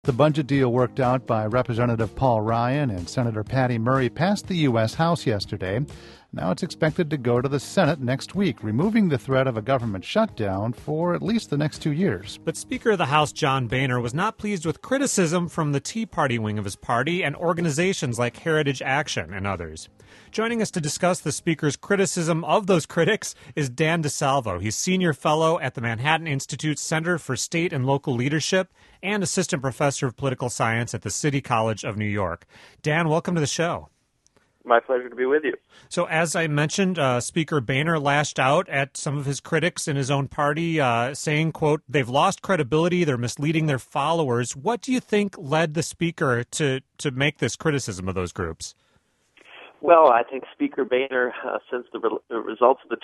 The budget deal worked out by Representative Paul Ryan and Senator Patty Murray passed the U.S. House yesterday. Now it's expected to go to the Senate next week, removing the threat of a government shutdown for at least the next 2 years. But Speaker of the House John Boehner was not pleased with criticism from the Tea Party wing of his party and organizations like Heritage Action and others. Joining us to discuss the Speaker's criticism of those critics is Dan DeSalvo. He's Senior Fellow at the Manhattan Institute's Center for State and Local Leadership and Assistant Professor of Political Science at the City College of New York. Dan, welcome to the show. My pleasure to be with you. So as I mentioned, Speaker Boehner lashed out at some of his critics in his own party, saying, quote, they've lost credibility, they're misleading their followers. What do you think led the Speaker to make this criticism of those groups? Well, I think Speaker Boehner, since the results of the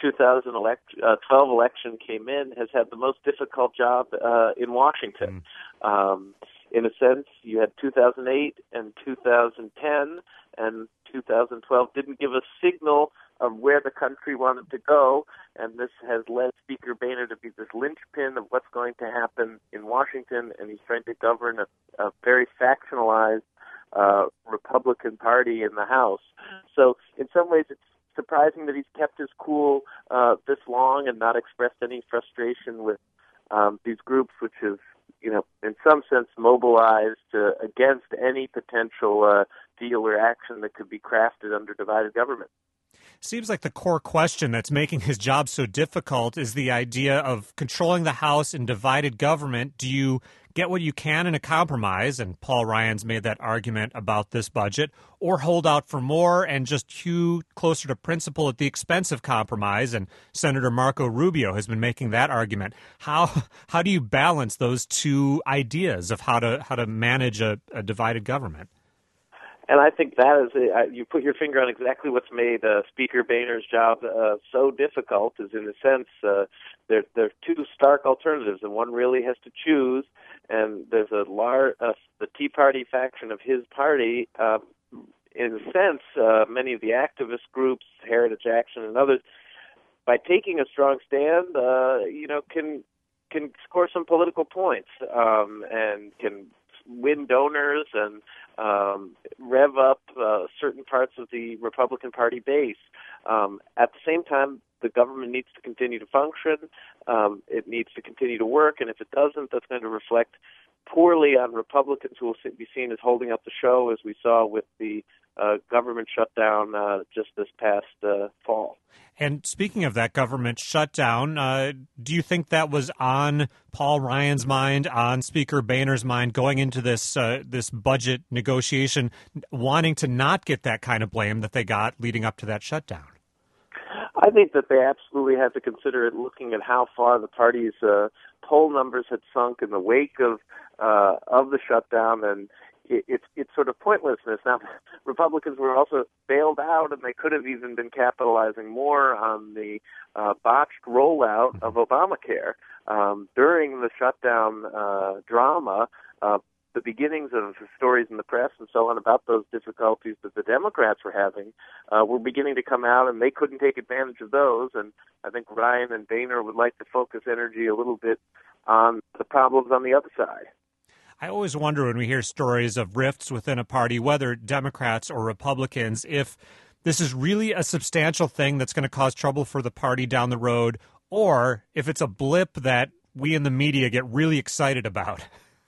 2012 election came in, has had the most difficult job in Washington. In a sense, you had 2008 and 2010, and 2012 didn't give a signal of where the country wanted to go, and this has led Speaker Boehner to be this linchpin of what's going to happen in Washington, and he's trying to govern a very factionalized Republican Party in the House. So in some ways it's surprising that he's kept his cool this long and not expressed any frustration with these groups, which is, in some sense mobilized against any potential deal or action that could be crafted under divided government. Seems like the core question that's making his job so difficult is the idea of controlling the House in divided government. Do you get what you can in a compromise, and Paul Ryan's made that argument about this budget, or hold out for more and just hew closer to principle at the expense of compromise? And Senator Marco Rubio has been making that argument. How do you balance those two ideas of how to manage a divided government? And I think that is you put your finger on exactly what's made Speaker Boehner's job so difficult. Is in a sense there are two stark alternatives, and one really has to choose. And there's the Tea Party faction of his party. In a sense, many of the activist groups, Heritage Action and others, by taking a strong stand, can score some political points and can win donors and rev up certain parts of the Republican Party base. At the same time, the government needs to continue to function. It needs to continue to work, and if it doesn't, that's going to reflect poorly on Republicans who will be seen as holding up the show, as we saw with the government shutdown just this past fall. And speaking of that government shutdown, do you think that was on Paul Ryan's mind, on Speaker Boehner's mind, going into this budget negotiation, wanting to not get that kind of blame that they got leading up to that shutdown? I think that they absolutely have to consider it, looking at how far the party's poll numbers had sunk in the wake of the shutdown, and it's sort of pointlessness. Now, Republicans were also bailed out, and they could have even been capitalizing more on the botched rollout of Obamacare. During the shutdown drama, the beginnings of stories in the press and so on about those difficulties that the Democrats were having were beginning to come out, and they couldn't take advantage of those. And I think Ryan and Boehner would like to focus energy a little bit on the problems on the other side. I always wonder when we hear stories of rifts within a party, whether Democrats or Republicans, if this is really a substantial thing that's going to cause trouble for the party down the road, or if it's a blip that we in the media get really excited about.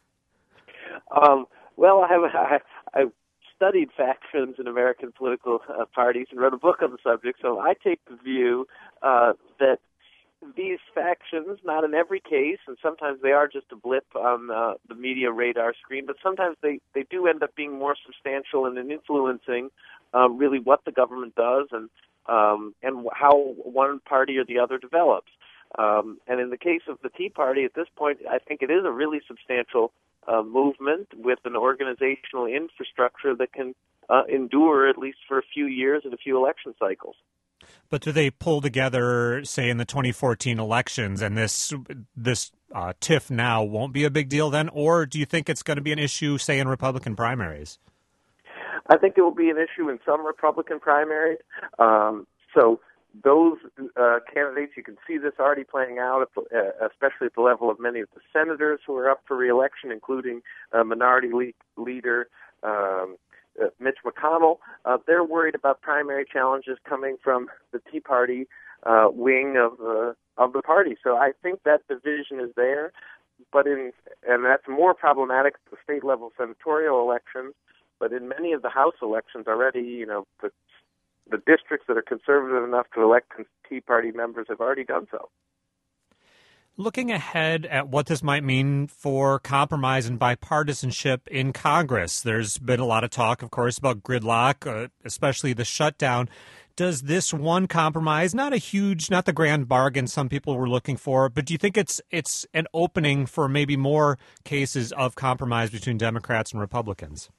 Well, I've studied factions in American political parties and wrote a book on the subject, so I take the view that these factions, not in every case, and sometimes they are just a blip on the media radar screen, but sometimes they do end up being more substantial and in influencing really what the government does and how one party or the other develops. And in the case of the Tea Party, at this point, I think it is a really substantial movement with an organizational infrastructure that can endure at least for a few years and a few election cycles. But do they pull together, say, in the 2014 elections, and this tiff now won't be a big deal then? Or do you think it's going to be an issue, say, in Republican primaries? I think it will be an issue in some Republican primaries. So those candidates, you can see this already playing out, especially at the level of many of the senators who are up for re-election, including Minority Leader Mitch McConnell. They're worried about primary challenges coming from the Tea Party wing of the party. So I think that division is there, and that's more problematic at the state level senatorial elections. But in many of the House elections already, the districts that are conservative enough to elect Tea Party members have already done so. Looking ahead at what this might mean for compromise and bipartisanship in Congress, there's been a lot of talk, of course, about gridlock, especially the shutdown. Does this one compromise, not the grand bargain some people were looking for, but do you think it's an opening for maybe more cases of compromise between Democrats and Republicans?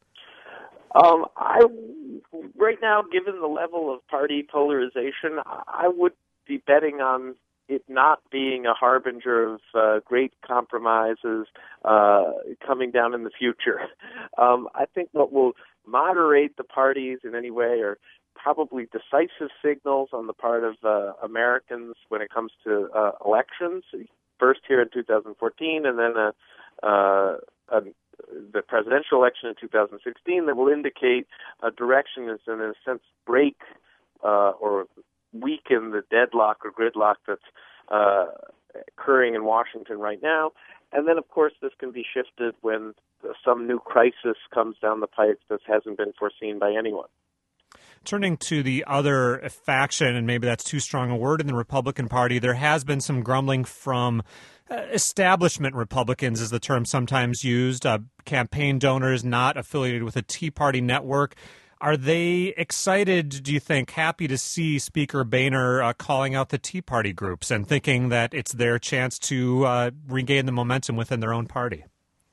Right now, given the level of party polarization, I would be betting on it not being a harbinger of great compromises coming down in the future. I think what will moderate the parties in any way are probably decisive signals on the part of Americans when it comes to elections, first here in 2014 and then the presidential election in 2016 that will indicate a direction and, in a sense, break or weaken the deadlock or gridlock that's occurring in Washington right now. And then, of course, this can be shifted when some new crisis comes down the pipe that hasn't been foreseen by anyone. Turning to the other faction, and maybe that's too strong a word in the Republican Party, there has been some grumbling from establishment Republicans, is the term sometimes used, campaign donors not affiliated with a Tea Party network. Are they excited, do you think, happy to see Speaker Boehner calling out the Tea Party groups and thinking that it's their chance to regain the momentum within their own party?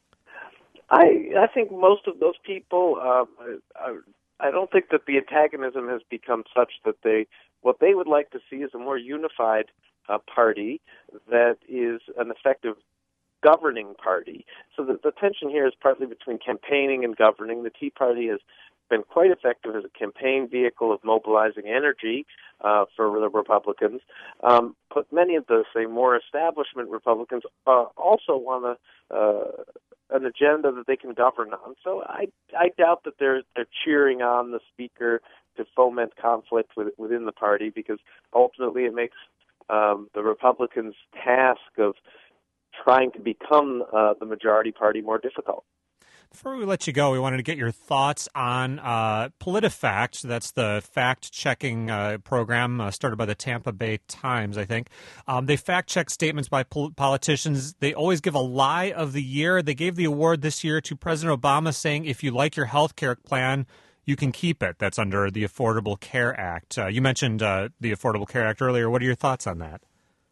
I think most of those people, I don't think that the antagonism has become such that what they would like to see is a more unified party that is an effective governing party. So the tension here is partly between campaigning and governing. The Tea Party has been quite effective as a campaign vehicle of mobilizing energy for the Republicans. But many of the, say, more establishment Republicans also want an agenda that they can govern on. So I doubt that they're cheering on the Speaker to foment conflict within the party, because ultimately it makes the Republicans' task of trying to become the majority party more difficult. Before we let you go, we wanted to get your thoughts on PolitiFact. That's the fact-checking program started by the Tampa Bay Times, I think. They fact-check statements by politicians. They always give a lie of the year. They gave the award this year to President Obama, saying, if you like your health care plan, you can keep it. That's under the Affordable Care Act. You mentioned the Affordable Care Act earlier. What are your thoughts on that?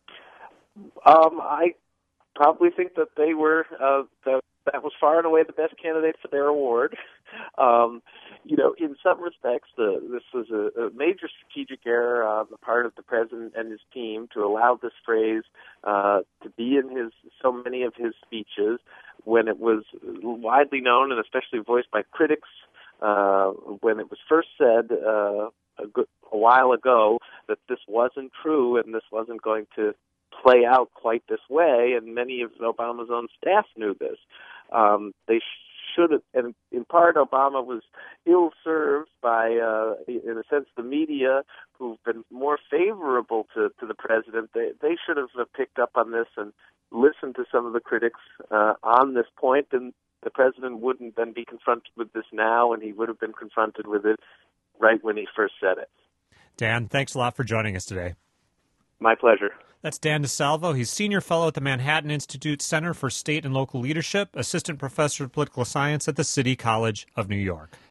I probably think that they were that was far and away the best candidate for their award. In some respects, this was a major strategic error on the part of the president and his team to allow this phrase to be in so many of his speeches when it was widely known and especially voiced by critics when it was first said a while ago that this wasn't true and this wasn't going to play out quite this way, and many of Obama's own staff knew this. They should have, and in part, Obama was ill-served by, in a sense, the media, who've been more favorable to the president. They should have picked up on this and listened to some of the critics on this point, and the president wouldn't then be confronted with this now, and he would have been confronted with it right when he first said it. Dan, thanks a lot for joining us today. My pleasure. That's Dan DeSalvo. He's Senior Fellow at the Manhattan Institute Center for State and Local Leadership, Assistant Professor of Political Science at the City College of New York.